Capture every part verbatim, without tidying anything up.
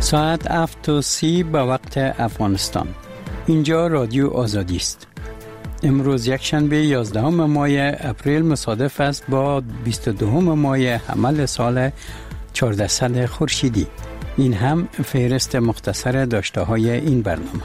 ساعت هفت و سی به وقت افغانستان. اینجا رادیو آزادی است. امروز یک شنبه یازدهم ماه اپریل مصادف است با بیست و دوم ماه حمل سال چهاردهصد خورشیدی. این هم فهرست مختصر داشته های این برنامه.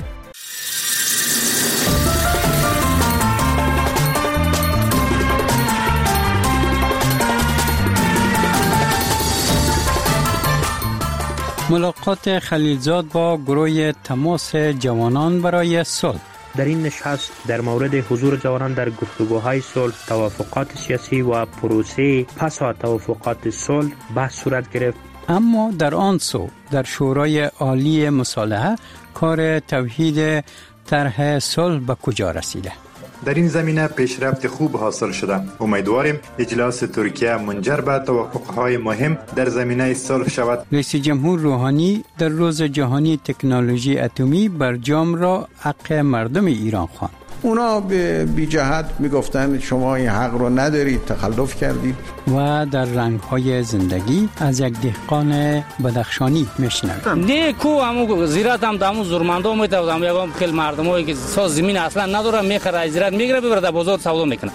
ملاقات خلیلزاد با گروه تماس جوانان برای صلح. در این نشست در مورد حضور جوانان در گفتگوهای صلح، توافقات سیاسی و پروسه پس از توافقات صلح بحث صورت گرفت. اما در آن سو در شورای عالی مصالحه کار توحید طرح صلح به کجا رسیده؟ در این زمینه پیشرفت خوب حاصل شده. امیدواریم اجلاس ترکیه منجر به توافقهای مهم در زمینه صلح شود. رئیس جمهور روحانی در روز جهانی تکنولوژی اتمی برجام را حق مردم ایران خواند. اونا به بی جهت میگفتن شما این حق رو ندارید، تخلف کردید. و در رنگ‌های زندگی از یک دهقان بدخشانی میشنوید. نه کو همو زیرات هم دامو زورمندو میتوام یگام خیل مردمایی که ساز زمین اصلا نداره میخره زیرات میگیره ببره در بازار سودا میکنه.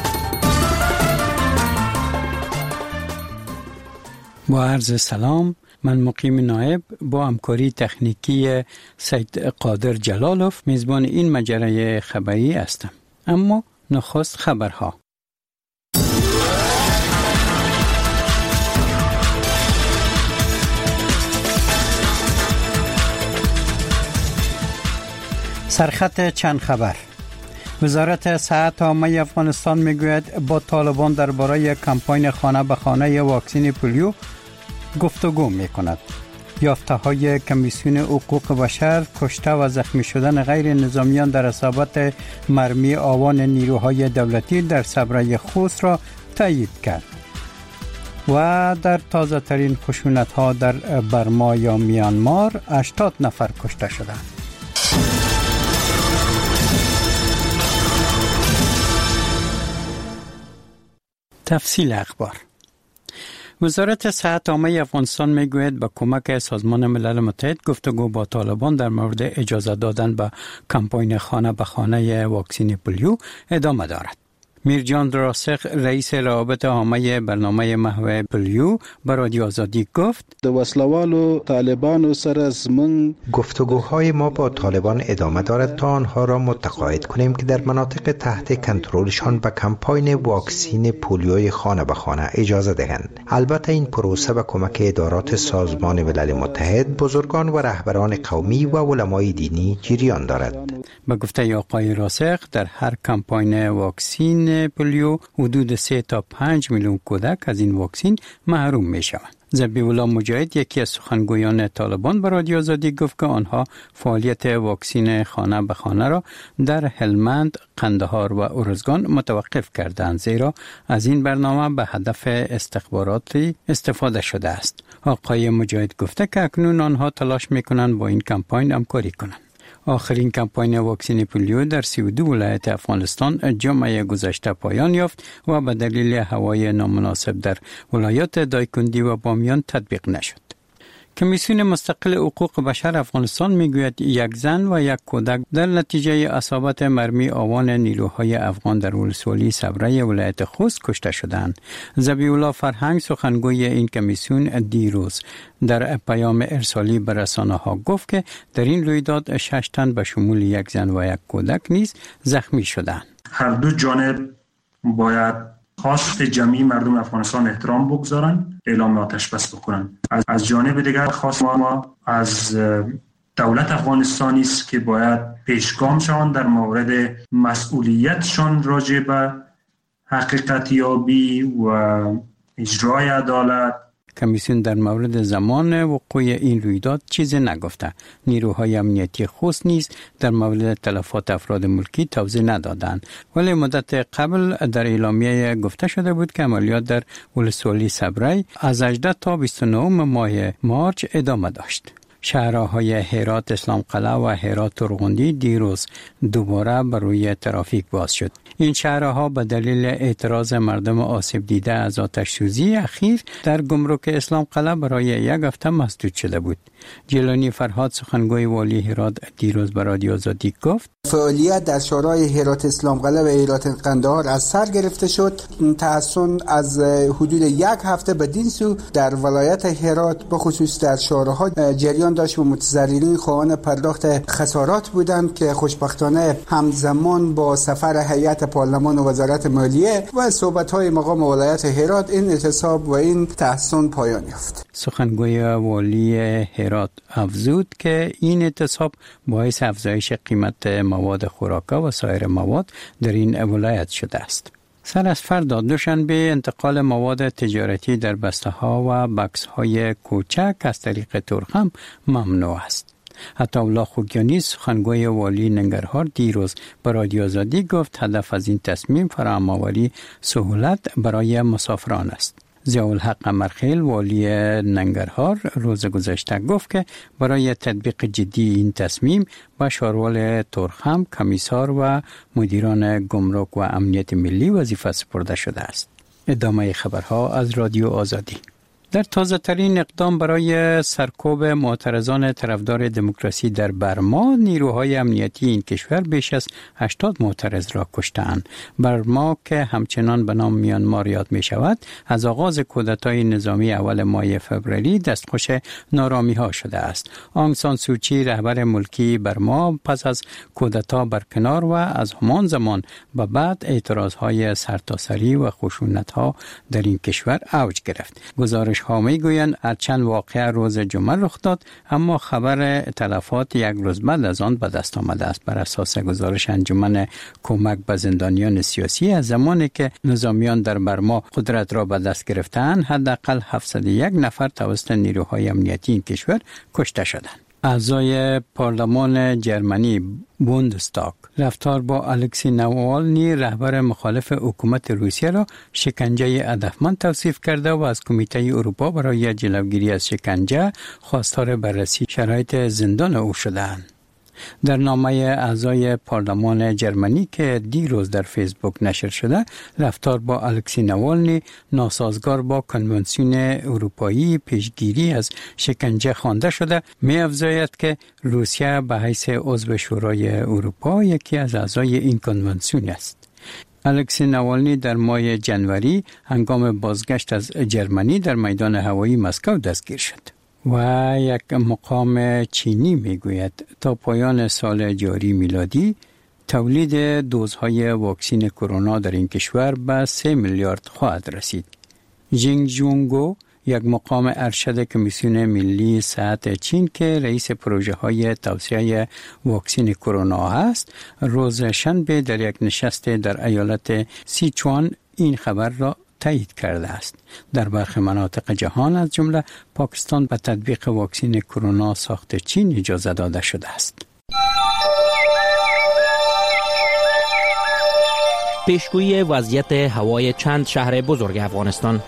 با عرض سلام، من مقیم نایب با همکاری تکنیکی سید قادر جلالوف میزبان این مجره خبری هستم. اما نخست خبرها. سرخط چند خبر. وزارت صحت عامه افغانستان میگوید با طالبان درباره کمپاین خانه به خانه واکسن پولیو گفتگو میکند. یافته های کمیسیون حقوق بشر کشته و زخمی شدن غیر نظامیان در اصابت مرمی آوان نیروهای دولتی در صبره خوست را تایید کرد. و در تازه ترین خشونت ها در برما یا میانمار هشتاد نفر کشته شدند. تفصیل اخبار. وزارت صحت عامه افغانستان میگوید با کمک سازمان ملل متحد گفتگو با طالبان در مورد اجازه دادن به کمپاین خانه به خانه واکسن پولیو ادامه دارد. میرجان راسخ رئیس روابط عامه برنامه محو پولیو به رادیو آزادی گفت د وسلوالو طالبانو سره زمون گفتگوهای ما با طالبان ادامه دارد تا آنها را متقاعد کنیم که در مناطق تحت کنترلشان به کمپاین واکسن پولیوی خانه به خانه اجازه دهند. البته این پروسه به کمک ادارات سازمان ملل متحد، بزرگان و رهبران قومی و علمای دینی جریان دارد. به گفته آقای راسخ در هر کمپاین واکسن پولیو حدود سه تا پنج میلیون کودک از این واکسن محروم می شوند. ذبیح الله مجاهد یکی از سخنگویان طالبان به رادیو آزادی گفت که آنها فعالیت واکسن خانه به خانه را در هلمند، قندهار و ارزگان متوقف کردند، زیرا از این برنامه به هدف استخباراتی استفاده شده است. آقای مجاهد گفته که اکنون آنها تلاش میکنند با این کمپاین همکاری کنند. آخرین کمپاین واکسن پولیو در سی و دو ولایت افغانستان جمعه گذشته پایان یافت و به دلیل هوای نامناسب در ولایات دایکندی و بامیان تطبیق نشد. کمیسیون مستقل حقوق بشر افغانستان میگوید یک زن و یک کودک در نتیجه اصابت مرمی آوان نیروهای افغان در ولسوالی صبره ولایت خوست کشته شدند. ذبیح الله فرهنگ سخنگوی این کمیسیون دیروز در پیام ارسالی به رسانه‌ها گفت که در این رویداد شش تن به شمول یک زن و یک کودک نیز زخمی شدند. هر دو جانب باید خواست جمعی مردم افغانستان احترام بگذارن، اعلام آتش بس بکنن. از, از جانب دیگر خواست ما از دولت افغانستانی است که باید پیشگام شوند در مورد مسئولیتشان راجع به حقیقت یابی و اجرای عدالت. کمیسیون در مورد زمان وقوع این رویداد چیزی نگفته. نیروهای امنیتی خوست نیز در مورد تلفات افراد ملکی توضیح ندادند، ولی مدت قبل در اعلامیه گفته شده بود که عملیات در ولسوالی صبره از هجده تا بیست و نه ماه مارچ ادامه داشت. شهرهای هرات اسلام قلعه و هرات ترغندی دیروز دوباره بر روی ترافیک باز شد. این شهرها به دلیل اعتراض مردم آسیب دیده از آتش سوزی اخیر در گمرک اسلام قلعه برای یک هفته مسدود شده بود. جیلانی فرهاد سخنگوی والی هرات دیروز به رادیو آزادی گفت فعالیت در شهرهای هرات اسلام قلعه و هرات قندهار از سر گرفته شد. تحسن از حدود یک هفته بدین سو در ولایت هرات به خصوص در شهرها جریان داشت و متضررین خواهان پرداخت خسارات بودند که خوشبختانه همزمان با سفر هیئت پارلمان و وزارت مالیه و صحبت‌های مقام ولایت هرات این اعتصاب و این تحسن پایان یافت. سخنگوی والی هرات افزود که این اعتصاب باعث افزایش قیمت مواد خوراکه و سایر مواد در این ولایت شده است. سر از فردا دوشنبه انتقال مواد تجارتی در بسته ها و بکس های کوچک از طریق ترخم ممنوع است. عطاالله خوگیانی سخنگوی والی ننگرهار دیروز به رادیو آزادی گفت هدف از این تصمیم فراهم‌آوری سهولت برای مسافران است. ضیاءالحق قمرخیل والی ننگرهار روز گذشته گفت که برای تطبیق جدی این تصمیم به شارول ترخم، کمیسار و مدیران گمرک و امنیت ملی وظیفه سپرده شده است. ادامه خبرها از رادیو آزادی. در تازه ترین اقدام برای سرکوب معترضان طرفدار دموکراسی در برما، نیروهای امنیتی این کشور بیش از هشتاد معترض را کشتند. برما که همچنان به نام میانمار یاد می شود، از آغاز کودتای نظامی اول ماه فوریه دستخوش نارامی ها شده است. آنگ سان سوچی رهبر ملکی برما پس از کودتا برکنار و از همان زمان به بعد اعتراض های سرتاسری و خشونت ها در این کشور اوج گرفت. گزارش ها می گویند هرچند واقعه روز جمعه رخ داد، اما خبر تلفات یک روز بعد از آن به دست آمده است. بر اساس گزارش انجمن کمک به زندانیان سیاسی، از زمانی که نظامیان در برما قدرت را به دست گرفتند، حداقل هفتصد و یک نفر توسط نیروهای امنیتی این کشور کشته شدند. اعضای پارلمان جرمنی بوندستاگ رفتار با الکسی ناوالنی رهبر مخالف حکومت روسیه را شکنجه هدفمند توصیف کرده و از کمیته اروپا برای جلوگیری از شکنجه خواستار بررسی شرایط زندان او شدند. در نامه اعضای پارلمان جرمنی که دیروز در فیسبوک نشر شده، رفتار با الکسی ناوالنی ناسازگار با کنوانسیون اروپایی پیشگیری از شکنجه خوانده شده. می افزاید که روسیه به حیث عضو شورای اروپا یکی از اعضای این کنوانسیون است. الکسی ناوالنی در ماه جنوری هنگام بازگشت از جرمنی در میدان هوایی مسکو دستگیر شد. و یک مقام چینی میگوید تا پایان سال جاری میلادی تولید دوزهای واکسین کرونا در این کشور به سه میلیارد خواهد رسید. جینگ جونگو، یک مقام ارشد کمیسیون ملی صحت چین که رئیس پروژه های توسعه واکسین کرونا است، روز شنبه در یک نشست در ایالت سیچوان این خبر را تایید کرده است. در برخی مناطق جهان از جمله پاکستان به تطبیق واکسین کرونا ساخت چین اجازه داده شده است. پیشگویی وضعیت هوای چند شهر بزرگ افغانستان.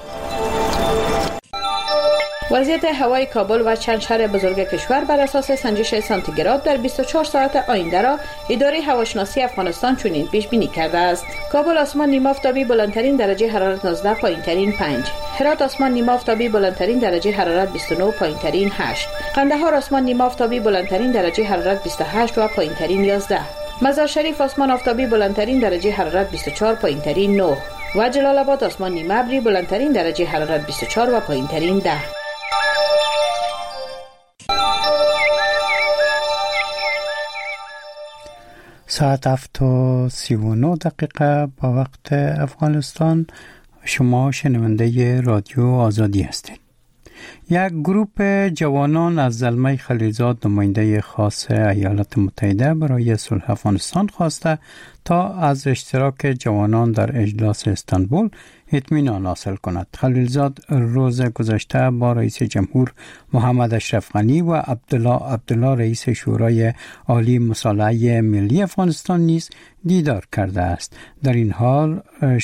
وضعیت هوای کابل و چند شهر بزرگ کشور بر اساس سنجش سانتیگراد در بیست و چهار ساعت آینده را اداره هواشناسی افغانستان چنین پیش بینی کرده است: کابل آسمان نیمه آفتابی بلندترین درجه حرارت نوزده، پایینترین پنج. هرات آسمان نیمه آفتابی بلندترین درجه حرارت بیست و نه، پایینترین هشت. قندهار آسمان نیمه آفتابی بلندترین درجه حرارت بیست و هشت و پایینترین یازده. مزار شریف آسمان آفتابی بلندترین درجه حرارت بیست و چهار، پایینترین نه. و جلال آباد آسمان نیمه ابری بلندترین درجه حرارت بیست و چهار و پایینترین ده. ساعت هفت و سی و نه دقیقه به وقت افغانستان. شما شنونده رادیو آزادی هستید. یک گروه جوانان از زلمه خلیلزاد، نماینده خاص ایالات متحده برای صلح افغانستان، خواسته تا از اشتراک جوانان در اجلاس استانبول اطمینان حاصل کند. خلیلزاد روز گذشته با رئیس جمهور محمد اشرف غنی و عبدالله عبدالله رئیس شورای عالی مصالحه ملی افغانستان نیز دیدار کرده است. در این حال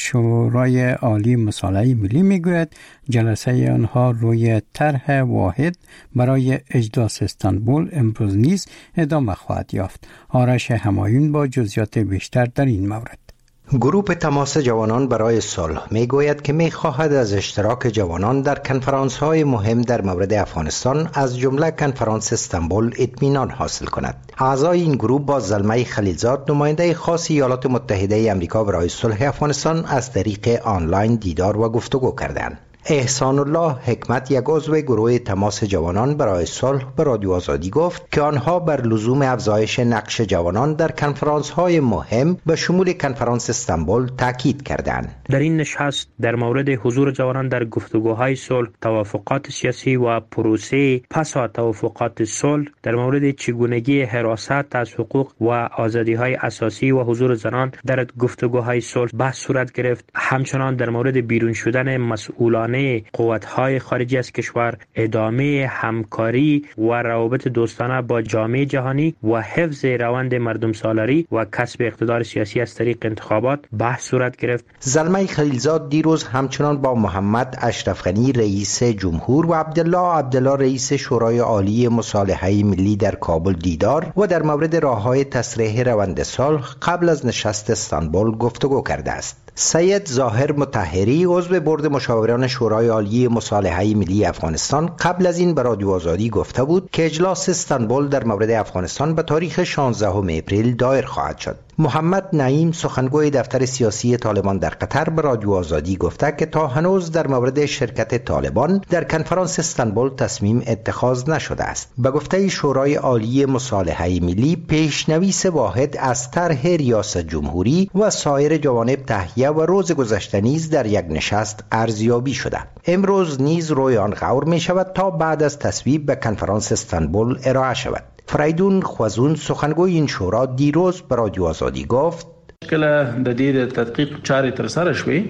شورای عالی مصالحه ملی میگوید جلسه آنها روی طرح واحد برای اجلاس استانبول امروز نیز ادامه خواهد یافت. آرش همایون با جزئیات بیشتر در این مورد. گروه تماس جوانان برای صلح می گوید که می خواهد از اشتراک جوانان در کنفرانس های مهم در مورد افغانستان از جمله کنفرانس استانبول اطمینان حاصل کند. اعضای این گروه با زلمه خلیلزاد نماینده خاص ایالات متحده آمریکا برای صلح افغانستان از طریق آنلاین دیدار و گفتگو کردند. احسان الله حکمت یک عضو گروه تماس جوانان برای صلح به رادیو آزادی گفت که آنها بر لزوم افزایش نقش جوانان در کنفرانس های مهم به شمول کنفرانس استانبول تاکید کردند. در این نشست در مورد حضور جوانان در گفتگوهای صلح، توافقات سیاسی و پروسه پس از توافقات صلح، در مورد چگونگی حراست از حقوق و آزادی‌های اساسی و حضور زنان در گفتگوهای صلح بحث صورت گرفت. همچنان در مورد بیرون شدن مسئولان قوت‌های خارجی از کشور، ادامه همکاری و روابط دوستانه با جامعه جهانی و حفظ روند مردم سالاری و کسب اقتدار سیاسی از طریق انتخابات بحث صورت گرفت. زلمه خلیلزاد دیروز همچنان با محمد اشرف غنی رئیس جمهور و عبدالله عبدالله رئیس شورای عالی مصالحه ملی در کابل دیدار و در مورد راه‌های تسریع روند صلح قبل از نشست استانبول گفتگو کرده است. سید ظاهر مطهری عضو بورد مشاوران شورای عالی مصالحه ملی افغانستان قبل از این به رادیو آزادی گفته بود که اجلاس استانبول در مورد افغانستان به تاریخ شانزدهم اپریل دایر خواهد شد. محمد نعیم سخنگوی دفتر سیاسی طالبان در قطر به رادیو آزادی گفته که تا هنوز در مورد شرکت طالبان در کنفرانس استانبول تصمیم اتخاذ نشده است. به گفته شورای عالی مصالحه ملی، پیشنویس واحد از طرح ریاست جمهوری و سایر جوانب تهیه و روز گذشته نیز در یک نشست ارزیابی شده. امروز نیز روی آن غور می شود تا بعد از تصویب به کنفرانس استانبول ارائه شود. فریدون خوازون سخنگوی این شورا دیروز به رادیو آزادی گفت کله د دې تحقیق چارې تر سره شوې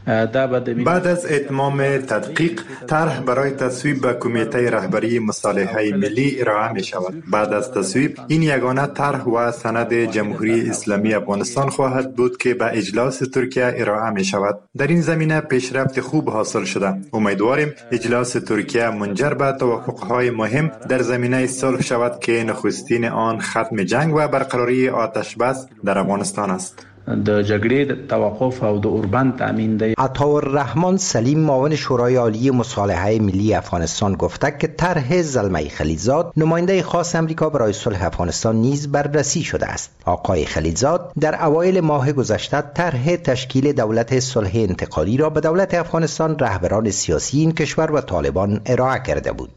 بعد از اتمام تدقیق طرح برای تصویب به کمیته رهبری مصالحه ملی ارائه می شود. بعد از تصویب این یگانه طرح و سند جمهوری اسلامی افغانستان خواهد بود که به اجلاس ترکیه ارائه می شود. در این زمینه پیشرفت خوب حاصل شده. امیدواریم اجلاس ترکیه منجر به توافقهای مهم در زمینه صلح شود که نخستین آن ختم جنگ و برقراری آتش بس در افغانستان است. د جګړې د توقف او د اوربند تامین دی. عطاالرحمن سلیم معاون شورای عالی مصالحه ملی افغانستان گفته که طرح زلمه خلیلزاد نماینده خاص امریکا برای صلح افغانستان نیز بررسی شده است. آقای خلیلزاد در اوایل ماه گذشته طرح تشکیل دولت صلح انتقالی را به دولت افغانستان، رهبران سیاسی این کشور و طالبان ارائه کرده بود.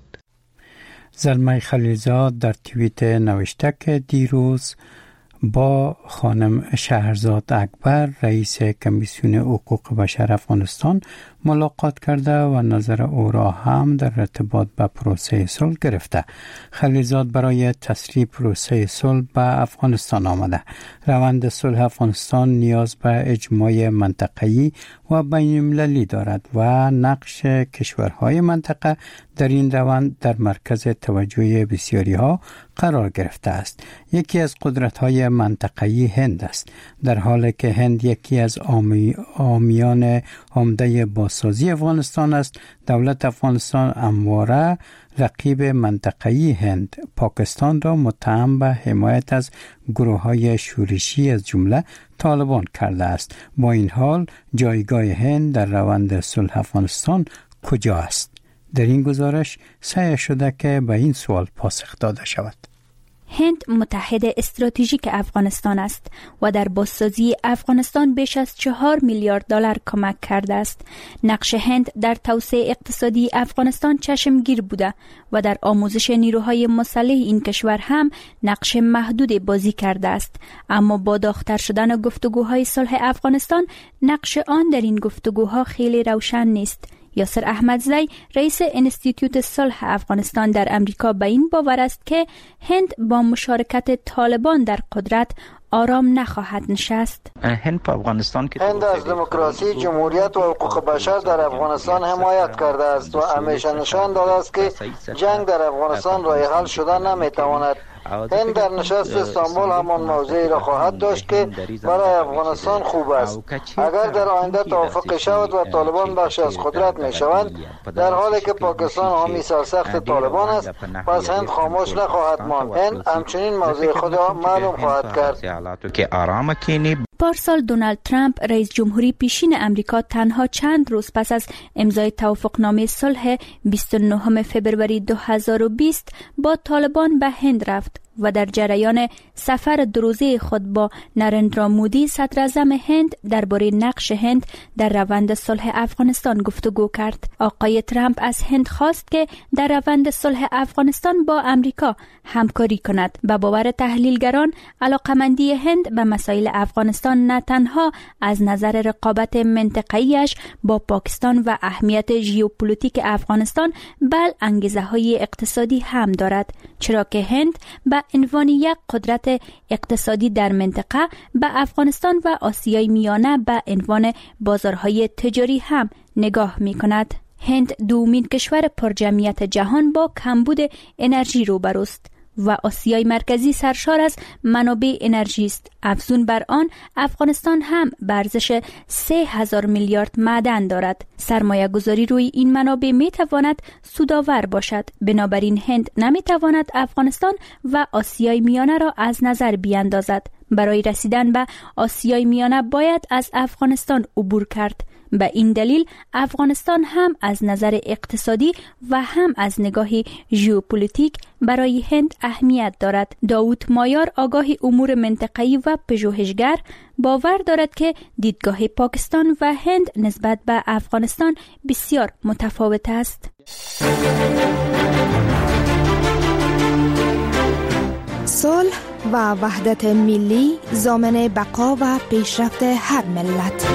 زلمه خلیلزاد در توییت نوشته که دیروز با خانم شهرزاد اکبر رئیس کمیسیون حقوق بشر افغانستان ملاقات کرده و نظر او را هم در ارتباط به پروسه صلح گرفته. خلیلزاد برای تسریع پروسه صلح به افغانستان آمده. روند صلح افغانستان نیاز به اجماع منطقه‌ای و بین‌المللی دارد و نقش کشورهای منطقه در این روند در مرکز توجه بسیاری ها قرار گرفته است. یکی از قدرت‌های منطقه‌ای هند است، در حالی که هند یکی از آمی، آمیان عمده بازسازی افغانستان است. دولت افغانستان همواره رقیب منطقه‌ای هند، پاکستان را متهم به حمایت از گروه‌های شورشی از جمله طالبان کرده است. با این حال جایگاه هند در روند صلح افغانستان کجا است؟ در این گزارش سعی شده که به این سوال پاسخ داده شود. هند متحد استراتژیک افغانستان است و در بازسازی افغانستان بیش از چهار میلیارد دلار کمک کرده است. نقش هند در توسعه اقتصادی افغانستان چشمگیر بوده و در آموزش نیروهای مسلح این کشور هم نقش محدود بازی کرده است. اما با داغ‌تر شدن گفتگوهای صلح افغانستان، نقش آن در این گفتگوها خیلی روشن نیست. یاسر احمدزی رئیس انستیتوت صلح افغانستان در امریکا به این باور است که هند با مشارکت طالبان در قدرت آرام نخواهد نشست. هند په افغانستان کې هند از دموکراسی، جمهوریت و حقوق بشر در افغانستان حمایت کرده است و همیشه نشان داده است که جنگ در افغانستان راه حل شدن نمیتواند. هند در نشست استانبول همان موضوعی را خواهد داشت که برای افغانستان خوب است. اگر در آینده توافق شود و طالبان بخشی از قدرت می شوند، در حالی که پاکستان حامی سرسخت طالبان است، پس هند خاموش نخواهد ماند. هند همچنین موضوع خود را معلوم خواهد کرد. پارسال دونالد ترامپ رئیس جمهوری پیشین امریکا تنها چند روز پس از امضای توافقنامه صلح بیست و نهم فوریه دو هزار و بیست با طالبان به هند رفت و در جریان سفر دو روزه خود با نرندرا مودی صدر اعظم هند درباره نقش هند در روند صلح افغانستان گفتگو کرد. آقای ترامپ از هند خواست که در روند صلح افغانستان با امریکا همکاری کند. به باور تحلیلگران، علاقمندی هند به مسائل افغانستان نه تنها از نظر رقابت منطقه‌ایش با پاکستان و اهمیت ژئوپلیتیک افغانستان، بل انگیزه های اقتصادی هم دارد، چرا که هند به عنوان یک قدرت اقتصادی در منطقه به افغانستان و آسیای میانه به عنوان بازارهای تجاری هم نگاه می کند. هند دومین کشور پرجمعیت جهان با کمبود انرژی روبروست و آسیای مرکزی سرشار از منابع انرژی است. افزون بر آن، افغانستان هم به ارزش سه هزار میلیارد معدن دارد. سرمایه گذاری روی این منابع می تواند سودآور باشد. بنابراین هند نمی تواند افغانستان و آسیای میانه را از نظر بیاندازد. برای رسیدن به آسیای میانه باید از افغانستان عبور کرد. به این دلیل افغانستان هم از نظر اقتصادی و هم از نگاه ژئوپلیتیک برای هند اهمیت دارد. داوود مایار، آگاه امور منطقه‌ای و پژوهشگر، باور دارد که دیدگاه پاکستان و هند نسبت به افغانستان بسیار متفاوت است. صلح و وحدت ملی ضامن بقا و پیشرفت هر ملت.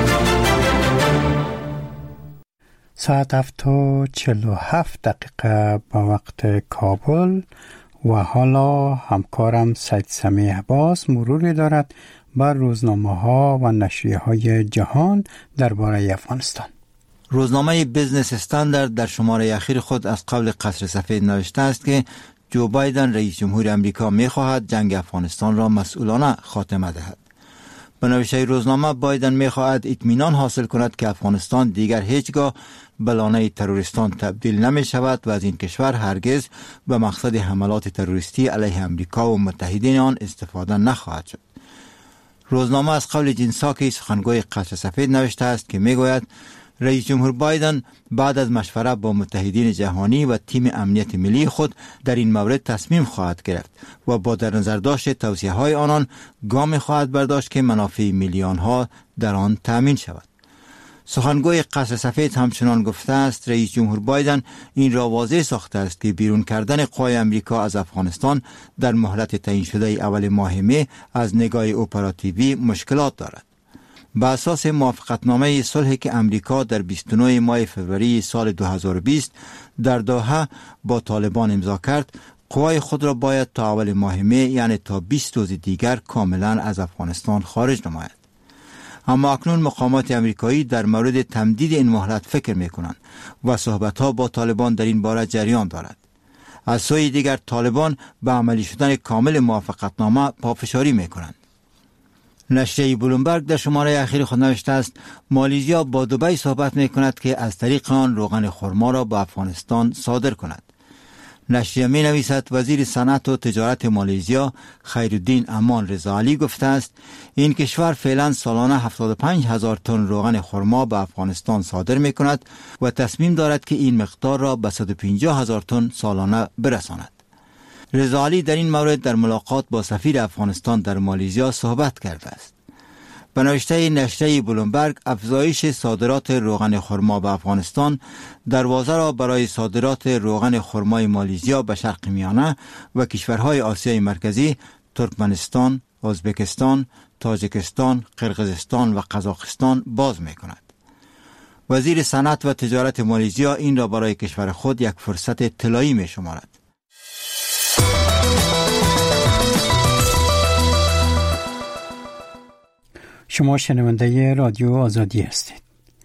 ساعت هفت و چهل و هفت دقیقه با وقت کابل و حالا همکارم سید سمیع عباس مروری دارد بر روزنامه ها و نشریه های جهان درباره افغانستان. روزنامه بیزنس استاندارد در شماره اخیر خود از قول قصر سفید نوشته است که جو بایدن رئیس جمهور امریکا می خواهد جنگ افغانستان را مسئولانه خاتمه دهد. به نوشته روزنامه، بایدن می خواهد اطمینان حاصل کند که افغانستان دیگر هیچگاه به لانه تروریستان تبدیل نمی شود و از این کشور هرگز به مقصد حملات تروریستی علیه امریکا و متحدین آن استفاده نخواهد شد. روزنامه از قول جین ساکی، سخنگوی قصر سفید نوشته است که می گوید رئیس جمهور بایدن بعد از مشوره با متحدین جهانی و تیم امنیت ملی خود در این مورد تصمیم خواهد گرفت و با در نظر داشت توصیه های آنان گام خواهد برداشت که منافع میلیون ها در آن تامین شود. سخنگوی قصر سفید همچنان گفته است رئیس جمهور بایدن این را واضح ساخته است که بیرون کردن قوای امریکا از افغانستان در مهلت تعیین شده اول ماه می از نگاه اپراتیوی مشکلات دارد. به اساس موافقتنامه صلحی که امریکا در بیست و نه ماه فوریه سال دو هزار و بیست در دوحه با طالبان امضا کرد، قوای خود را باید تا اول ماه می، یعنی تا بیست روز دیگر، کاملا از افغانستان خارج نماید. اما اکنون مقامات امریکایی در مورد تمدید این مهلت فکر می کنند و صحبت‌ها با طالبان در این باره جریان دارد. از سوی دیگر طالبان به عملی شدن کامل موافقتنامه پافشاری می کنند. نشریه بلومبرگ در شماره اخیر خود نوشته است مالزیا با دبی صحبت می کند که از طریق آن روغن خرما را به افغانستان صادر کند. نشریه می نویسد وزیر صنعت و تجارت مالزیا خیرالدین امان رضاعلی گفته است این کشور فعلا سالانه هفتاد و پنج هزار تن روغن خرما به افغانستان صادر می کند و تصمیم دارد که این مقدار را به صد و پنجاه هزار تن سالانه برساند. رضاعلی در این مورد در ملاقات با سفیر افغانستان در مالزیا صحبت کرده است. به نوشته نشریه بلومبرگ، افزایش صادرات روغن خرما به افغانستان دروازه را برای صادرات روغن خرمای مالزیا به شرق میانه و کشورهای آسیای مرکزی، ترکمنستان، ازبکستان، تاجیکستان، قرقیزستان و قزاقستان باز می کند. وزیر صنعت و تجارت مالزیا این را برای کشور خود یک فرصت طلایی می شمارد. شما شنونده رادیو آزادی هستید.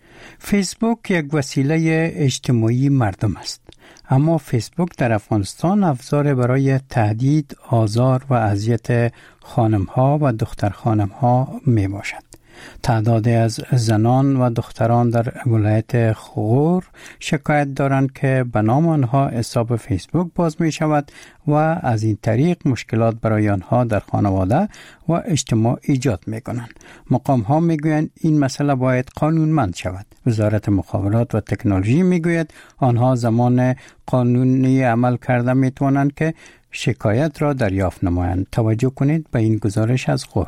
فیسبوک یک وسیله اجتماعی مردم است. اما فیسبوک در افغانستان ابزار برای تهدید، آزار و اذیت خانم‌ها و دختر خانم‌ها می باشد. تعدادی از زنان و دختران در ولایت غور شکایت دارند که به نام آنها حساب فیسبوک باز می شود و از این طریق مشکلات برای آنها در خانواده و اجتماع ایجاد می کنند. مقام ها می گویند این مسئله باید قانونمند شود. وزارت مخابرات و تکنولوژی می گوید آنها زمان قانونی عمل کرده می توانند که شکایت را دریافت نمایند. توجه کنید به این گزارش از غور.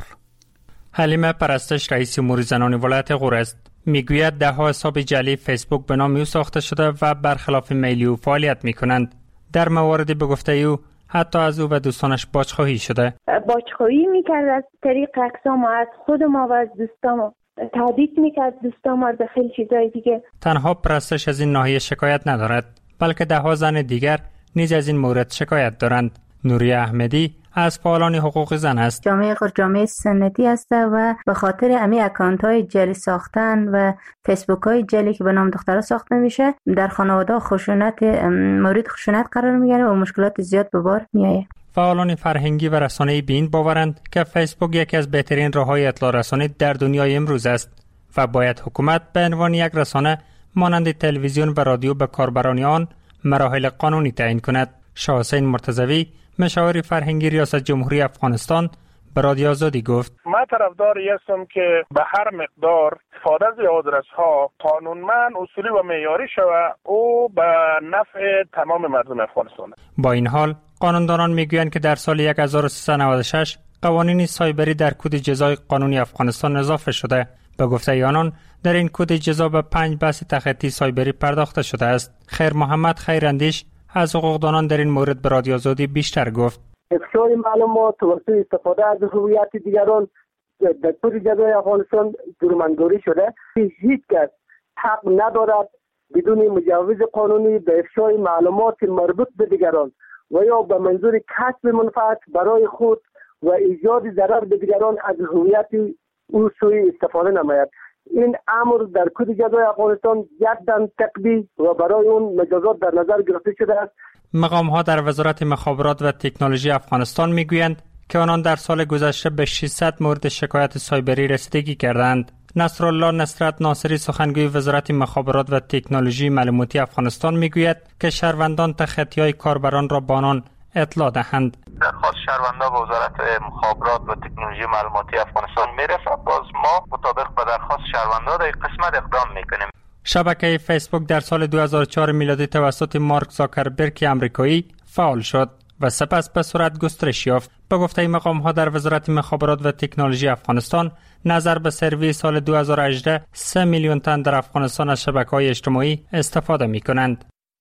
حلیمه پرستش رئیس امور زنان ولایت غور است. میگوید ده ها حساب جعلی فیسبوک به نام او ساخته شده و برخلاف میل او فعالیت میکنند. در مواردی به گفته او حتی از او و دوستانش باجخواهی شده. باجخواهی میکرد از طریق اقسام و از خود ما و از دوستان، تهدید میکرد دوستان ما به خیلی چیزای دیگه. تنها پرستش از این ناحیه شکایت ندارد، بلکه ده ها زن دیگر نیز از این مورد شکایت دارند. نوریه احمدی از فعالان حقوق زن است. جامعه غور جامعه سنتی است و به خاطر امی اکانت های جعلی ساختن و فیسبوک های جعلی که به نام دخترها ساخته میشه در خانواده خشونت مورد خشونت قرار میگیره و مشکلات زیاد به بار میآید. فعالان فرهنگی و رسانه‌ای به این باورند که فیسبوک یکی از بهترین راه‌های اطلاع رسانی در دنیای امروز است و باید حکومت به عنوان یک رسانه مانند تلویزیون و رادیو به کاربران آن مراحل قانونی تعیین کند. شاه حسین مرتضوی مشاور فرهنگی ریاست جمهوری افغانستان به رادیو آزادی گفت: من طرفداری هستم که به هر مقدار استفاده از آدرس‌ها قانونمند، اصولی و معیاری شود او به نفع تمام مردم افغانستان. با این حال قانوندانان میگویند که در سال هزار و سیصد و نود و شش قوانین سایبری در کد جزای قانونی افغانستان اضافه شده. به گفته آنان در این کد جزا به پنج بحث تخطی سایبری پرداخته شده است. خیر محمد خیراندیش از حقوقدانان در این مورد به رادیو آزادی بیشتر گفت: افشای معلومات توسط استفاده از هویت دیگران در کد جزای افغانستان جرم‌گذاری شده. هیچ کس حق ندارد بدون مجوز قانونی به افشای معلومات مربوط به دیگران و یا به منظور کسب منفعت برای خود و ایجاد ضرر به دیگران از هویت او سوی استفاده نماید. این امر در کد جزای افغانستان جداً تقبیح و برای اون مجازات در نظر گرفته شده است. مقام ها در وزارت مخابرات و تکنولوژی افغانستان میگویند که آنان در سال گذشته به ششصد مورد شکایت سایبری رسیدگی کردند. نصرالله نصرت ناصری سخنگوی وزارت مخابرات و تکنولوژی معلوماتی افغانستان میگوید که شهروندان تخطی‌های کاربران را به آنان اطلاع دهند. درخواست شهروندا به وزارت مخابرات و تکنولوژی معلوماتی افغانستان میرسد. باز ما مطابق به درخواست شهروندا در این قسمت اقدام میکنیم. شبکه فیسبوک در سال دو هزار و چهار میلادی توسط مارک زاکربرگ آمریکایی فعال شد و سپس به سرعت گسترش یافت. به گفته مقام ها در وزارت مخابرات و تکنولوژی افغانستان، نظر به سروی سال دو هزار و هجده سه میلیون تن در افغانستان از شبکه‌های اجتماعی استفاده می‌کنند.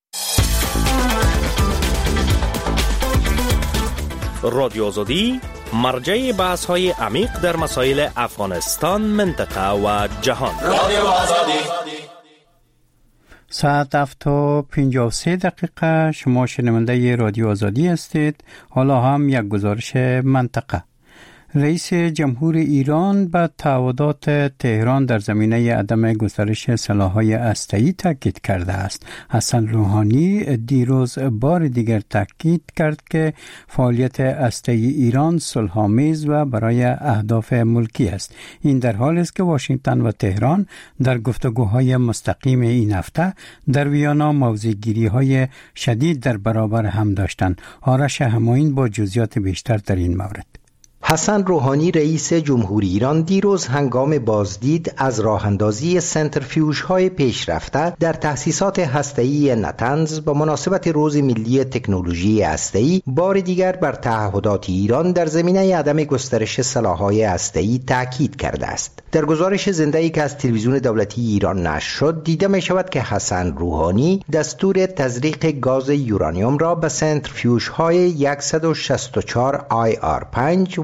رادیو آزادی مرجع بحث‌های عمیق در مسائل افغانستان، منطقه و جهان. رادیو آزادی. ساعت هفت و پنجاه و سه دقیقه. شما شنونده رادیو آزادی هستید. حالا هم یک گزارش منطقه. رئیس جمهور ایران به تعهدات تهران در زمینه عدم گسترش سلاح‌های هسته‌ای تاکید کرده است. حسن روحانی دیروز بار دیگر تاکید کرد که فعالیت هسته‌ای ایران صلح‌آمیز و برای اهداف ملکی است. این در حالی است که واشنگتن و تهران در گفتگوهای مستقیم این هفته در ویانا موضع‌گیری‌های شدید در برابر هم داشتند. آرش همایون با جزئیات بیشتر در این مورد. حسن روحانی رئیس جمهوری ایران دیروز هنگام بازدید از راهاندازی سنترفیوژهای پیشرفته در تأسیسات هسته‌ای نتنز به مناسبت روز ملی تکنولوژی هسته‌ای بار دیگر بر تعهدات ایران در زمینه عدم گسترش سلاح‌های هسته‌ای تاکید کرده است. در گزارش زنده‌ای که از تلویزیون دولتی ایران نشر شد دیده می شود که حسن روحانی دستور تزریق گاز یورانیوم را به سنترفیوژهای صد و شصت و چهار آی آر پنج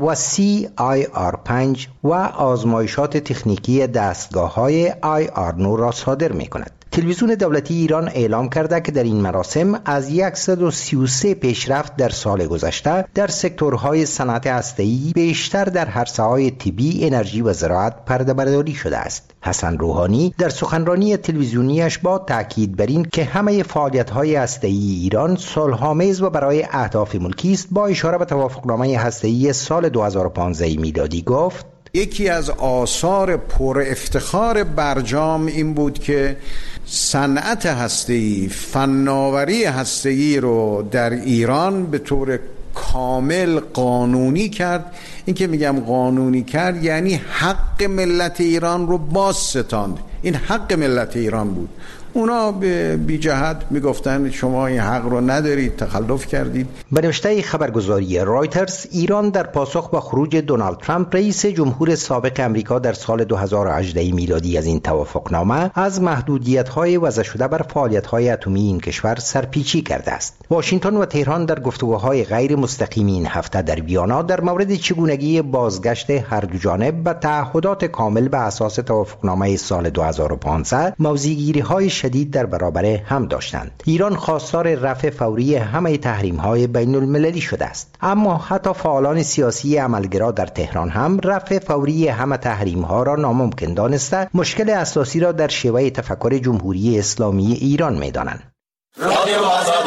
و سی آی آر پنج و آزمایشات تکنیکی دستگاه های آی آر نه را صادر می کند. تلویزیون دولتی ایران اعلام کرده که در این مراسم از صد و سی و سه پیشرفت در سال گذشته در سکتورهای صنعت هسته‌ای بیشتر در عرصه‌های طبی، انرژی و زراعت پرده برداری شده است. حسن روحانی در سخنرانی تلویزیونیش با تاکید بر این که همه فعالیت‌های هسته‌ای ایران صلح‌آمیز و برای اهداف ملکی است، با اشاره به توافقنامه هسته‌ای سال دو هزار و پانزده میلادی گفت: یکی از آثار پر افتخار برجام این بود که صنعت هسته‌ای، فناوری هسته‌ای رو در ایران به طور کامل قانونی کرد. این که میگم قانونی کرد یعنی حق ملت ایران رو باز ستاند. این حق ملت ایران بود. اونا به بی جهت میگفتن شما این حق رو ندارید، تخلف کردید. به نوشته خبرگزاری رایترز، ایران در پاسخ به خروج دونالد ترامپ رئیس جمهور سابق امریکا در سال دو هزار و هجده میلادی از این توافقنامه از محدودیت‌های وضع شده بر فعالیت‌های اتمی این کشور سرپیچی کرده است. واشنگتن و تهران در گفتگوهای غیر مستقیم این هفته در ویانا در مورد چگونگی بازگشت هر دو جانب به تعهدات کامل به اساس توافقنامه سال دو هزار و پانزده موضع‌گیری‌های شدید در برابر هم داشتند. ایران خواستار رفع فوری همه تحریم‌های بین المللی شده است، اما حتی فعالان سیاسی عملگرا در تهران هم رفع فوری همه تحریم‌ها را ناممکن دانسته مشکل اساسی را در شیوه تفکر جمهوری اسلامی ایران می‌دانند. رادیو آزادی.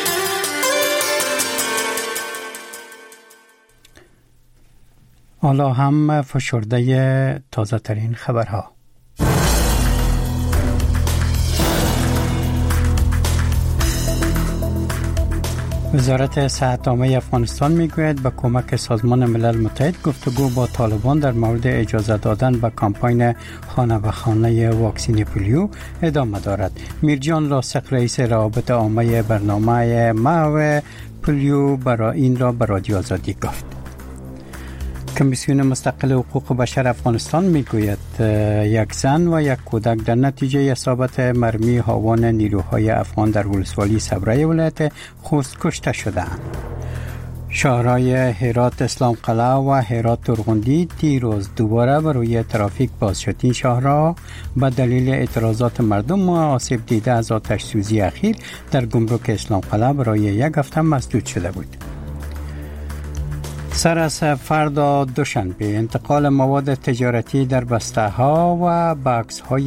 حالا هم فشرده تازه ترین خبرها. وزارت صحت عامه افغانستان میگوید با کمک سازمان ملل متحد گفتگو با طالبان در مورد اجازه دادن به کمپاین خانه به خانه واکسین پولیو ادامه دارد. میرجان لاسق رئیس روابط عامه برنامه محو پولیو برای این را به رادیو آزادی گفت. کمیسیون مستقل حقوق بشر افغانستان میگوید یک زن و یک کودک در نتیجه اصابت مرمی هاوان نیروهای افغان در ولسوالی صبره ولایت خوست کشته شدند. شهرهای هرات اسلام قلعه و هرات ترغندی دیروز دوباره بر روی ترافیک باز شد. این شهرها به دلیل اعتراضات مردم و آسیب دیده از آتش سوزی اخیر در گمرک اسلام قلعه برای یک هفته مسدود شده بود. سر از فردا دوشنبه انتقال مواد تجارتی در بسته ها و باکس های